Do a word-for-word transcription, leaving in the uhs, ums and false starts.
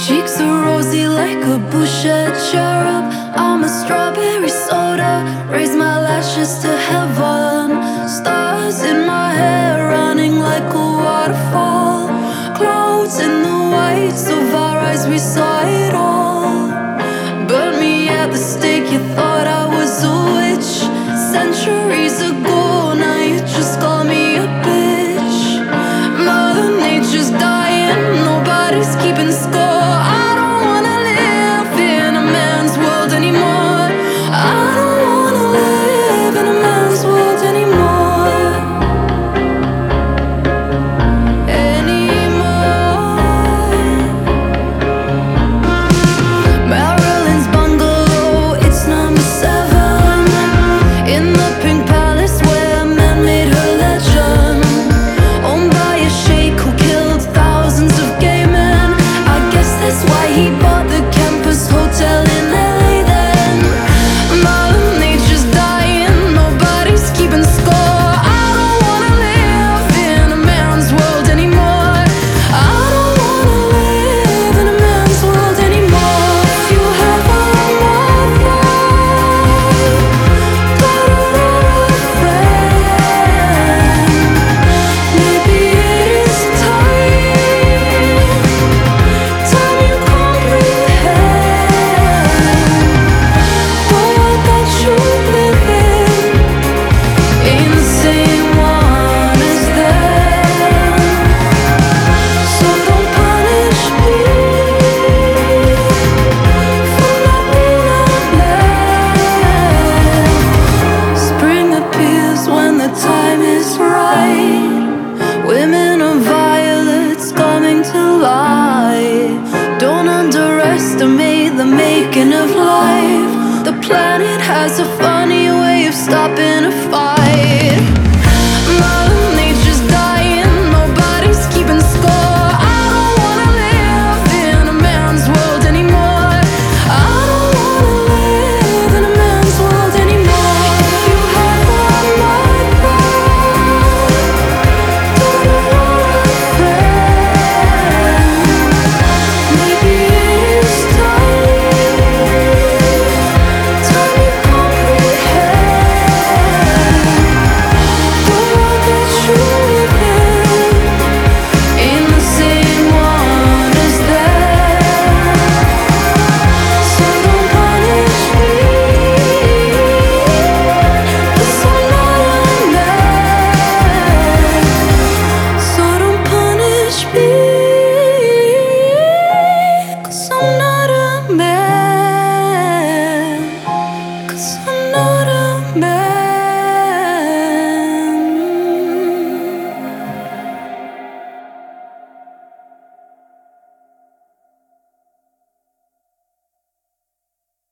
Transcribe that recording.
Cheeks are rosy like a boucher cherub. I'm a strawberry soda, raise my lashes to heaven. Stars in my hair running like a waterfall. Clouds in the whites of our eyes, we saw it all. Burn me at the stake, you thought I was a witch. Centuries ago, now you just call me a bitch. Mother Nature's dying, nobody's keeping score. I don't wanna live in a man's world anymore. I don't wanna live in a man's world anymore. Anymore. Marilyn's bungalow, it's number seven. In the pink palace where man made her legend. Owned by a sheikh who killed thousands of gay men. I guess that's why he bought the campus hotel in L A then. Mother Nature's dying, nobody's keeping score. I don't wanna live in a man's world anymore. I don't wanna live in a man's world anymore. If you have a mother, daughter, or a friend, maybe it is time, time you comprehend the world that you live in ain't the same one as them. So don't punish me for not being left. Spring appears when the time is right. Women are violets coming to life. Don't underestimate the making of life. The planet has a funny way of stopping a fight.